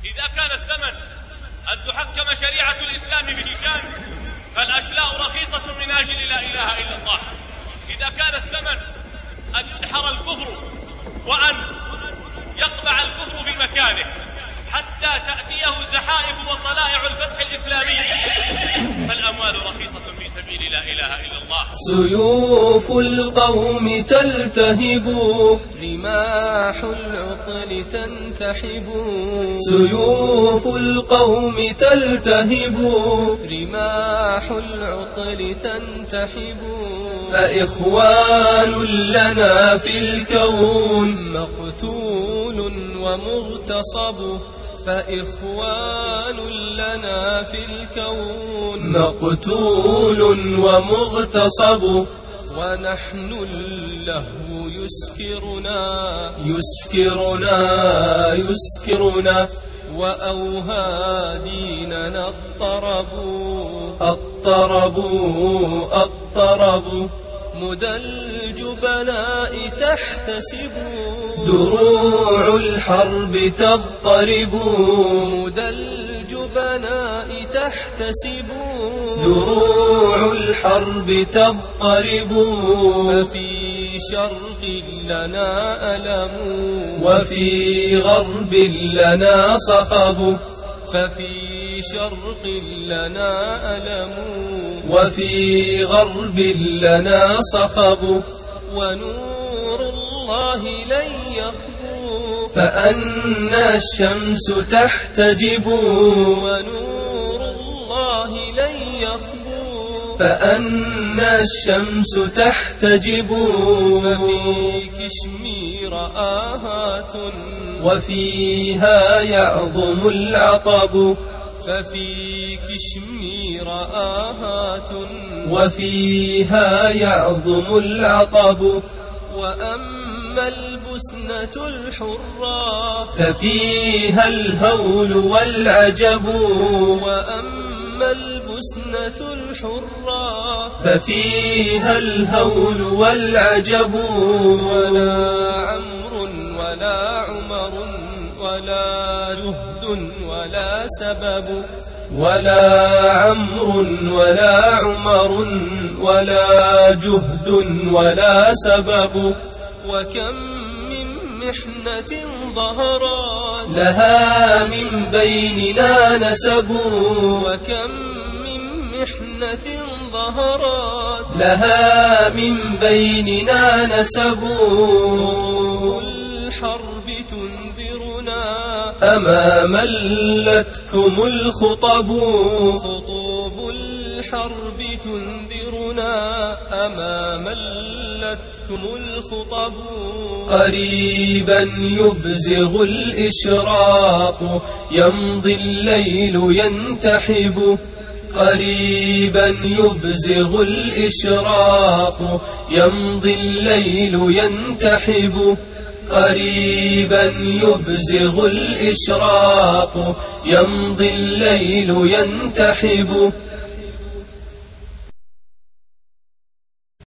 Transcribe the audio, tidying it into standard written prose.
إذا كان الثمن أن تحكم شريعة الإسلام بشيشان فالأشلاء رخيصة من أجل لا إله إلا الله. إذا كان الثمن أن يدحر الكفر وأن يقبع الكفر في مكانه حتى تأتيه زحائف وطلائع الفتح الإسلامي فالأموال رخيصة في سبيل لا إله إلا الله. سيوف القوم تلتهب، رماح العقل تنتحب. سيوف القوم تلتهب، رماح العقل تنتحب. فإخوان لنا في الكون مقتول ومغتصب. فإخوان لنا في الكون مقتول ومغتصب. ونحن اللهو يسكرنا وأوهاديننا الطرب. مدى الجبناء تحتسب، دروع الحرب تضطرب. مدى الجبناء تحتسب، دروع الحرب تضطرب. ففي شرق لنا ألم، وفي غرب لنا صخب. ففي شرق لنا ألم، وفي غرب لنا صخب. ونور الله لن يخبو، فأنى الشمس تحتجب. ونور الله لن يخبو، فأنى الشمس تحتجب. ففي كشمير آهات، وفيها يعظم العطب. ففي كشمير آهات، وفيها يعظم العطب. وأما البسنة الحرة، ففيها الهول والعجب. وأما البسنة الحرة، ففيها الهول والعجب. ولا عمرو ولا عمر ولا جهد ولا سبب. ولا عمرو ولا عمر ولا جهد ولا سبب. وكم من محنة ظهرت، لها من بيننا نسب. وكم من محنة ظهرت، لها من بيننا نسب. الحرب تنذرنا أما ملتكم الخطب. خطوب الحرب تنذرنا أما ملتكم الخطب. قريبا يبزغ الإشراق، يمضي الليل ينتحب. قريبا يبزغ الإشراق، يمضي الليل ينتحب. قريبا يبزغ الإشراق، يمضي الليل ينتحب.